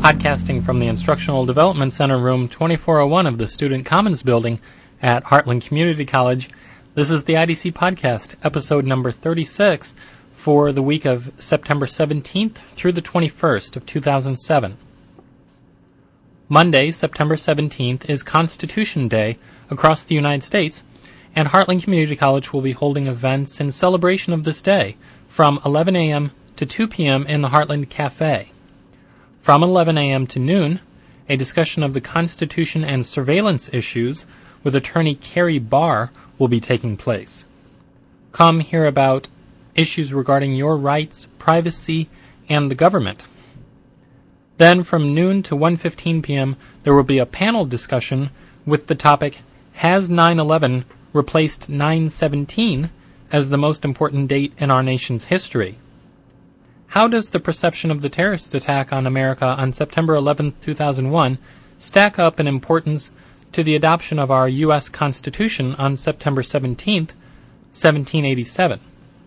Podcasting from the Instructional Development Center, room 2401 of the Student Commons building at Heartland Community College. This is the IDC Podcast, episode number 36, for the week of September 17th through the 21st of 2007. Monday, September 17th, is Constitution Day across the United States, and Heartland Community College will be holding events in celebration of this day from 11 a.m. to 2 p.m. in the Heartland Cafe. From 11 a.m. to noon, a discussion of the Constitution and surveillance issues with attorney Carrie Barr will be taking place. Come hear about issues regarding your rights, privacy, and the government. Then from noon to 1:15 p.m., there will be a panel discussion with the topic, Has 9/11 replaced 9/17 as the most important date in our nation's history? How does the perception of the terrorist attack on America on September 11, 2001 stack up in importance to the adoption of our U.S. Constitution on September 17, 1787?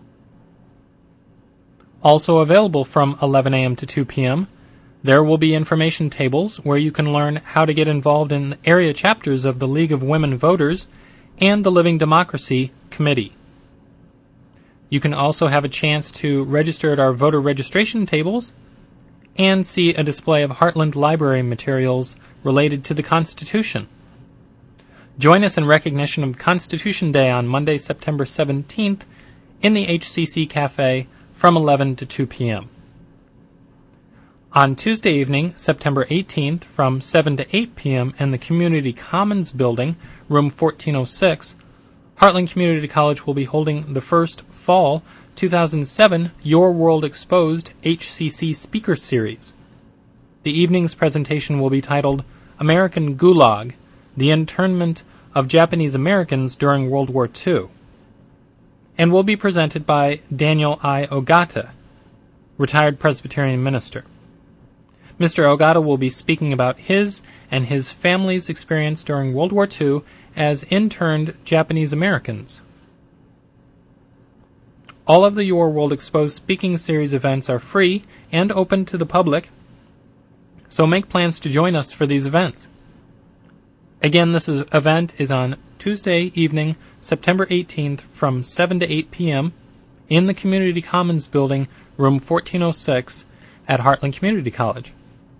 Also available from 11 a.m. to 2 p.m., there will be information tables where you can learn how to get involved in area chapters of the League of Women Voters and the Living Democracy Committee. You can also have a chance to register at our voter registration tables and see a display of Heartland Library materials related to the Constitution. Join us in recognition of Constitution Day on Monday, September 17th in the HCC Cafe from 11 to 2 p.m. On Tuesday evening, September 18th, from 7 to 8 p.m. in the Community Commons building, room 1406, Heartland Community College will be holding the first Fall 2007 Your World Exposed HCC Speaker Series. The evening's presentation will be titled American Gulag, the Internment of Japanese Americans During World War II, and will be presented by Daniel I. Ogata, retired Presbyterian minister. Mr. Ogata will be speaking about his and his family's experience during World War II as interned Japanese Americans. All of the Your World Exposed Speaking Series events are free and open to the public, so make plans to join us for these events. Again, this event is on Tuesday evening, September 18th from 7 to 8 p.m. in the Community Commons building, room 1406 at Heartland Community College.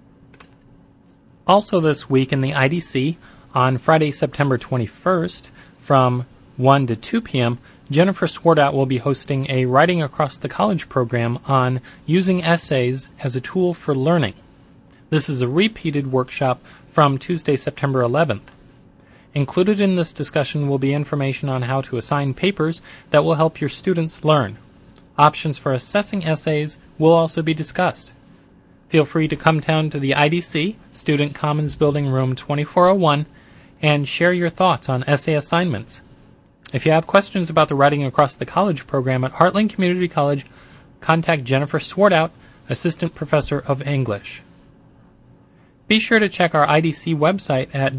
Also this week in the IDC, on Friday, September 21st, from 1 to 2 p.m., Jennifer Swartout will be hosting a Writing Across the College program on using essays as a tool for learning. This is a repeated workshop from Tuesday, September 11th. Included in this discussion will be information on how to assign papers that will help your students learn. Options for assessing essays will also be discussed. Feel free to come down to the IDC, Student Commons Building, room 2401, and share your thoughts on essay assignments. If you have questions about the Writing Across the College program at Heartland Community College, contact Jennifer Swartout, Assistant Professor of English. Be sure to check our IDC website at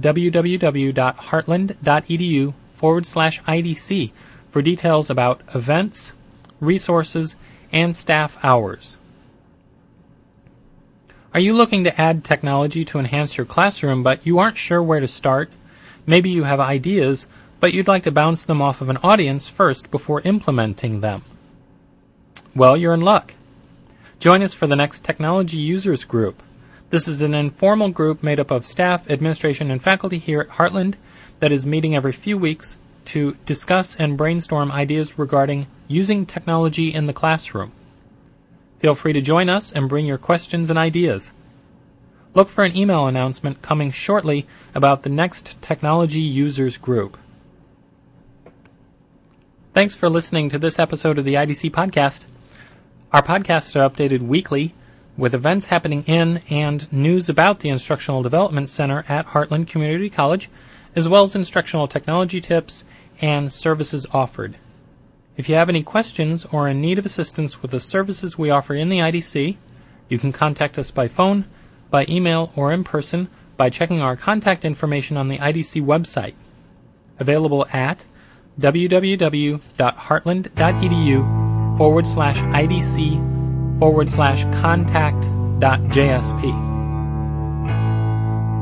www.heartland.edu/IDC for details about events, resources, and staff hours. Are you looking to add technology to enhance your classroom, but you aren't sure where to start? Maybe you have ideas, but you'd like to bounce them off of an audience first before implementing them. Well, you're in luck. Join us for the next Technology Users Group. This is an informal group made up of staff, administration, and faculty here at Heartland that is meeting every few weeks to discuss and brainstorm ideas regarding using technology in the classroom. Feel free to join us and bring your questions and ideas. Look for an email announcement coming shortly about the next Technology Users Group. Thanks for listening to this episode of the IDC Podcast. Our podcasts are updated weekly with events happening in and news about the Instructional Development Center at Heartland Community College, as well as instructional technology tips and services offered. If you have any questions or in need of assistance with the services we offer in the IDC, you can contact us by phone, by email, or in person by checking our contact information on the IDC website, available at www.heartland.edu/IDC/contact.jsp.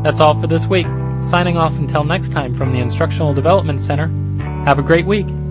That's all for this week. Signing off until next time from the Instructional Development Center. Have a great week.